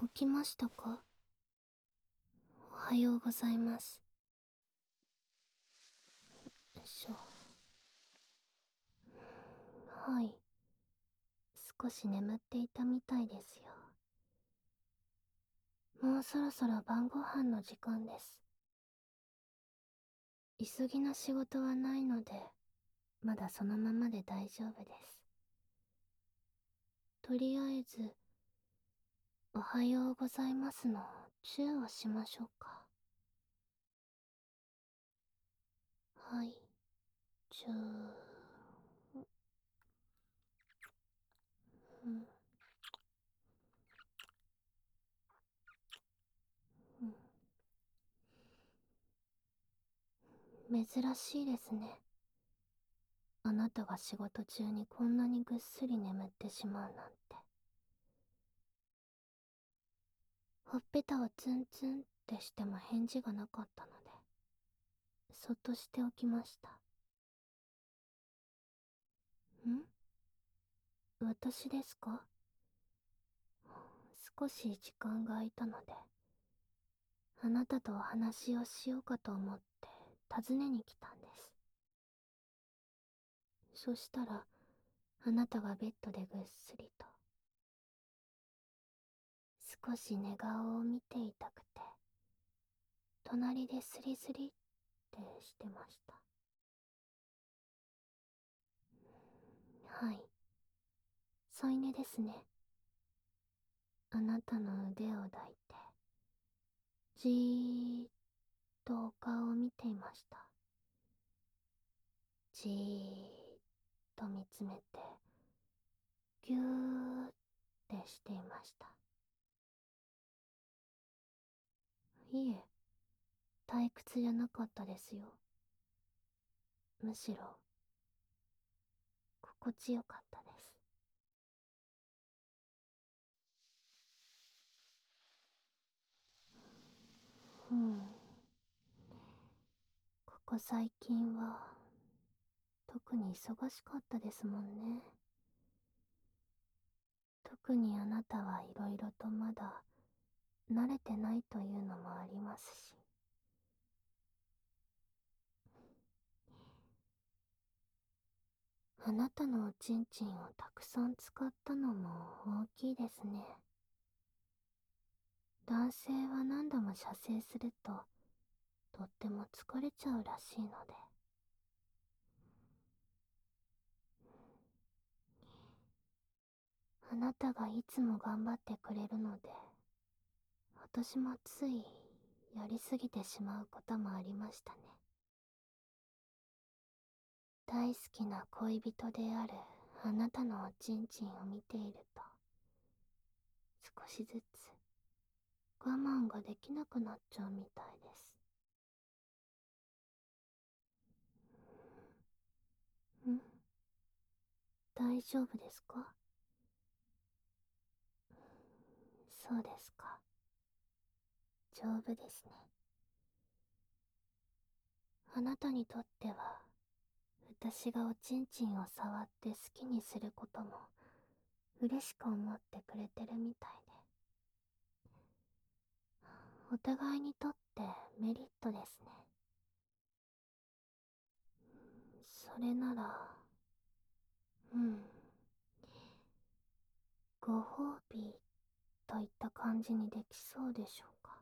起きましたか？おはようございます。しょ。はい。少し眠っていたみたいですよ。もうそろそろ晩ご飯の時間です。急ぎな仕事はないので、まだそのままで大丈夫です。とりあえず、おはようございますのチューをしましょうか。はい。チュー。うんうん。珍しいですね。あなたが仕事中にこんなにぐっすり眠ってしまうなんて。ほっぺたをツンツンってしても返事がなかったので、そっとしておきました。私ですか？少し時間が空いたので、あなたとお話をしようかと思って訪ねに来たんです。そしたら、あなたがベッドでぐっすりと、少し寝顔を見ていたくて、隣でスリスリってしてました。はい。添い寝ですね。あなたの腕を抱いて、じーっとお顔を見ていました。じーっと見つめて、ぎゅーってしていました。いえ、退屈じゃなかったですよ。むしろ、心地よかったです。うん。ここ最近は、特に忙しかったですもんね。特にあなたはいろいろとまだ慣れてないというのもありますし。あなたのおちんちんをたくさん使ったのも大きいですね。男性は何度も射精するととっても疲れちゃうらしいので。あなたがいつも頑張ってくれるので、私もついやりすぎてしまうこともありましたね。大好きな恋人であるあなたのおちんちんを見ていると、少しずつ我慢ができなくなっちゃうみたいです。ん、大丈夫ですか？そうですか。丈夫ですね。あなたにとっては、私がおちんちんを触って好きにすることも嬉しく思ってくれてるみたいで、お互いにとってメリットですね。それなら、うん、ご褒美といった感じにできそうでしょうか。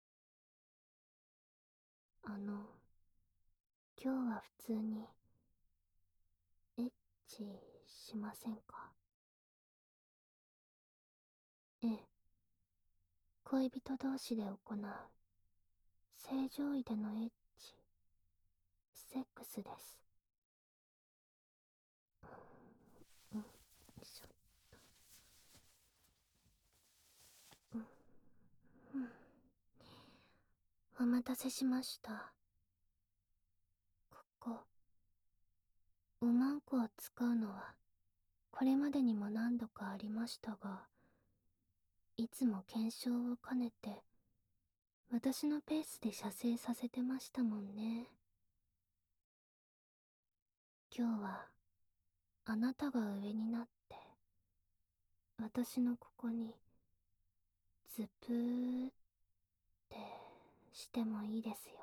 あの、今日は普通にエッチしませんか？ええ、恋人同士で行う正常位でのエッチ、セックスです。うん、よいしょ。うん、うん。お待たせしました。ここ、おまんこを使うのは、これまでにも何度かありましたが、いつも検証を兼ねて、私のペースで射精させてましたもんね。今日は、あなたが上になって、私のここに、 ズプーってしてもいいですよ。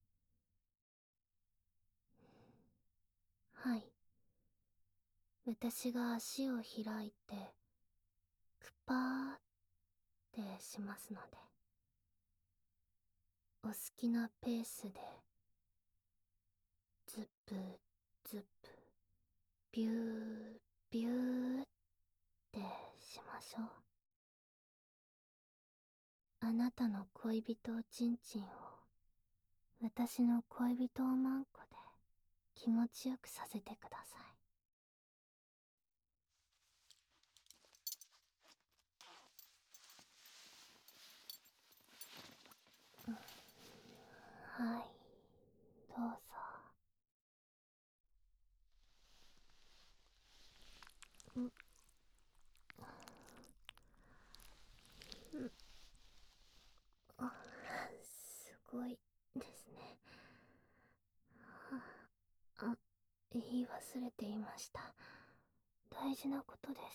はい。私が足を開いて、クパーってしますので、お好きなペースで、ズプズプ、ビュービューってしましょう。あなたの恋人おちんちんを、私の恋人おまんこで気持ちよくさせてください。はい、どうぞ。んあ、すごいですね。あ、言い忘れていました。大事なことです。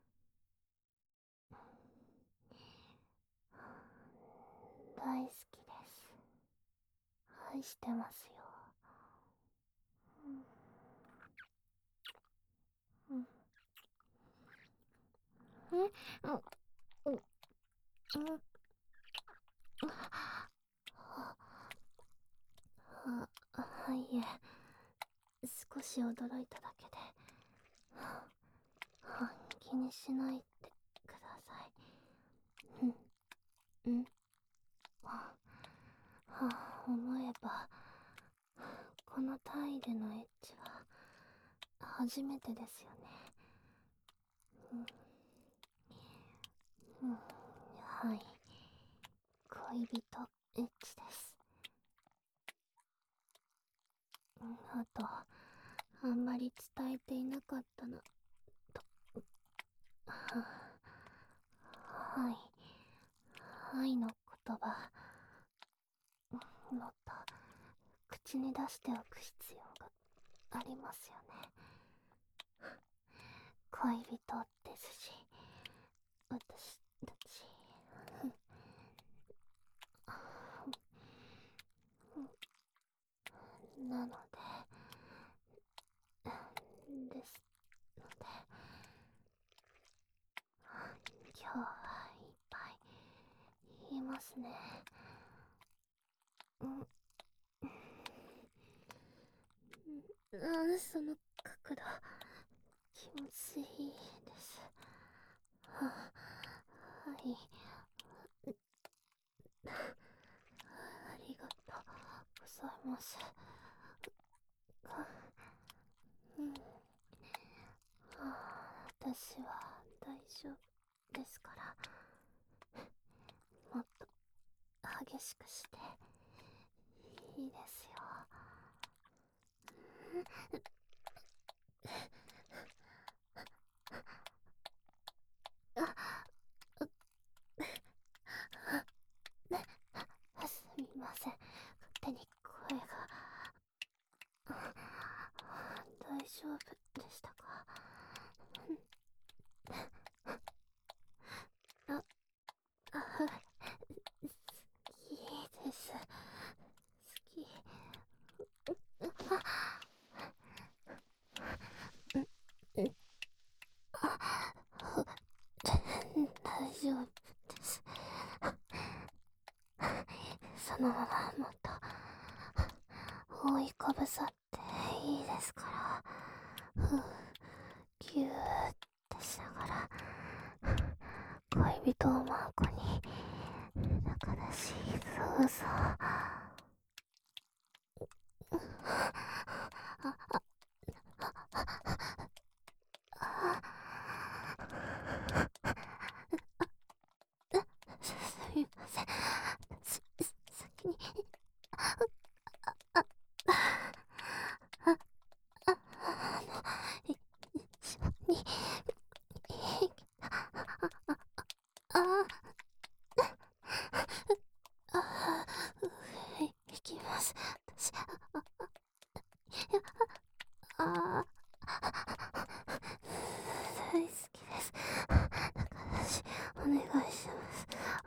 大好きです。愛してますよ。うん、うん、うん、うん、いえ、少し驚いただけで。気にしないでください。うん、うん。思えば、この単位でのエッチは初めてですよね。うん、はい。恋人エッチです。あと、あんまり伝えていなかったなと。はい。愛の言葉、もっと口に出しておく必要がありますよね。恋人ですし、私たち。なので、ですので、今日はいっぱい言いますね。うん、その角度、気持ちいいです。はい。ありがとうございます。うん、私は大丈夫ですから、もっと激しくしていいですよ。すみません、勝手に声が。大丈夫でしたか？あ、好きです。好き。大丈夫です。そのままもっと覆いかぶさっていいですから。ぎゅーってしながら恋人をまんこに仲だし、そうそう。すみません。先に。一緒に。ああ、行きます。私、あ大好きです。仲良し、お願いします。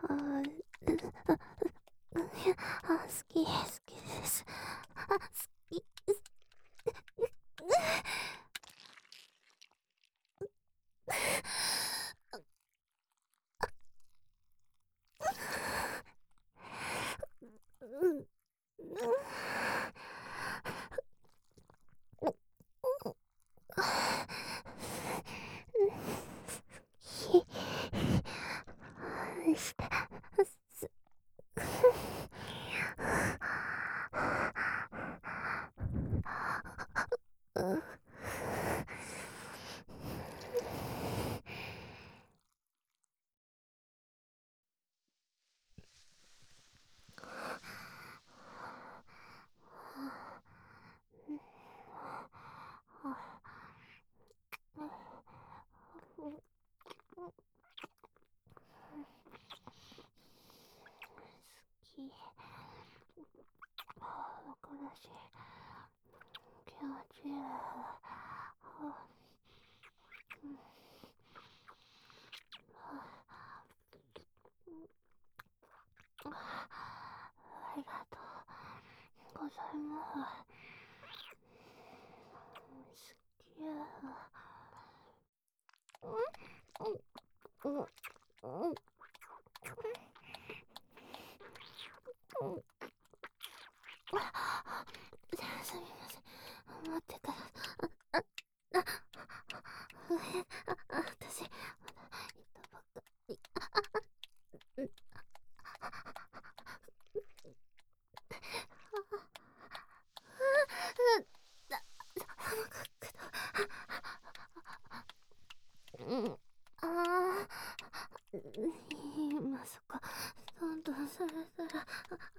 き。苦しい。気持ちいい。ありがとうございます。好き。すみません。待ってください。私、まだ行ったばっかり。寒かった。今そこ、どんどんされたら、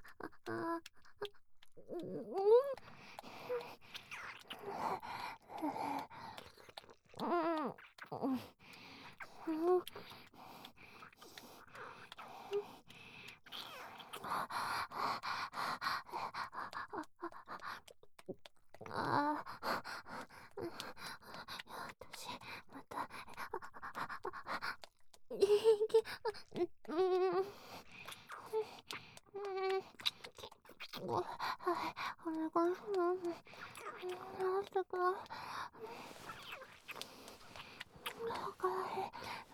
私、また、はい、お願いします。なんとか、わからへん。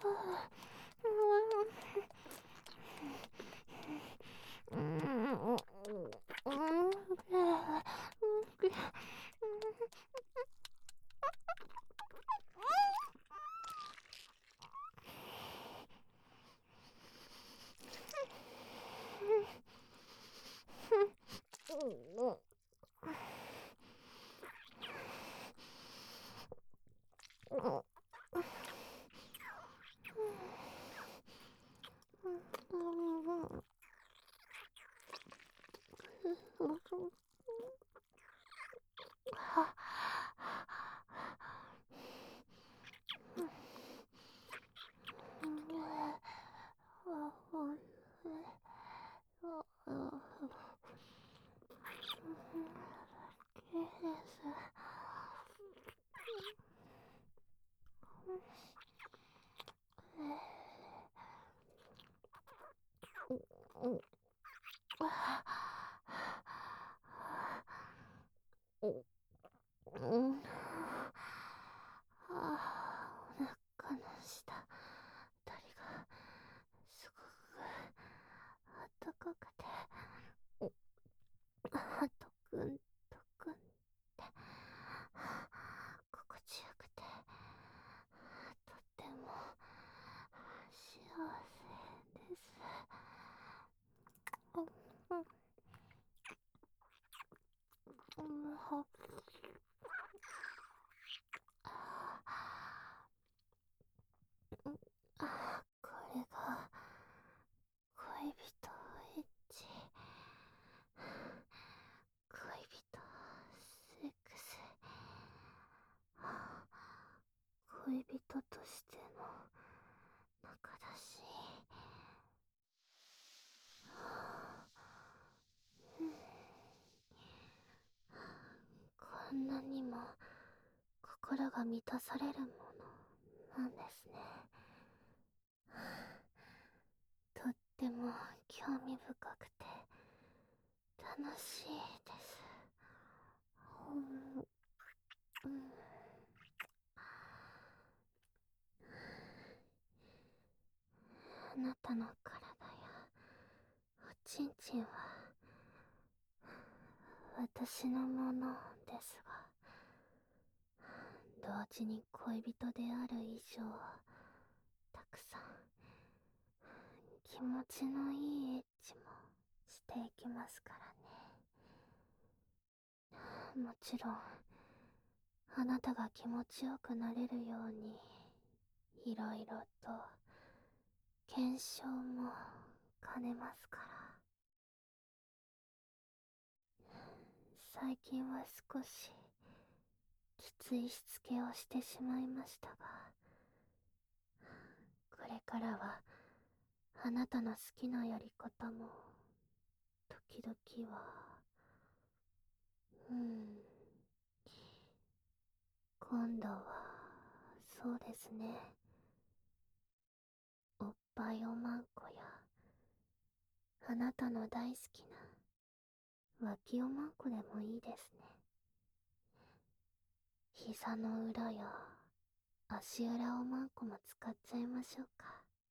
お腹の下あたりがすごくあったかくて、トクントクンって心地よくて、とっても幸せです。これが恋人エッチ、恋人セックス、恋人としての仲だし、こんなにも心が満たされるものなんですね。とっても興味深くて楽しいです。あなたの体やおちんちんは私のものですが、同時に恋人である以上、たくさん気持ちのいいエッチもしていきますからね。もちろんあなたが気持ちよくなれるように、いろいろと検証も兼ねますから。最近は少しきついしつけをしてしまいましたが、こからはあなたの好きなやり方も時々は今度はそうですね、おっぱいおまんこやあなたの大好きな脇おまんこでもいいですね。膝の裏や足裏おまんこも使っちゃいましょうか。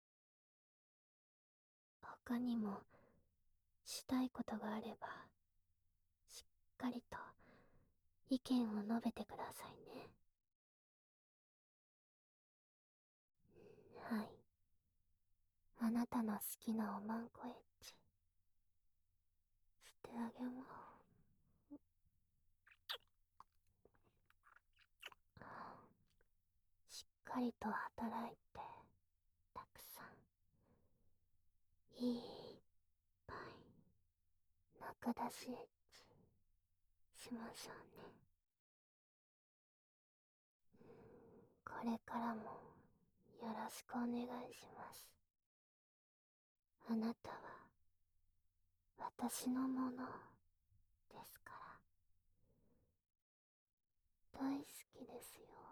他にもしたいことがあればしっかりと意見を述べてくださいね。はい、あなたの好きなおまんこエッチしてあげましっかりと働いてたくさんいっぱい中出しエッチしましょうね。これからもよろしくお願いします。あなたは私のものですから。大好きですよ。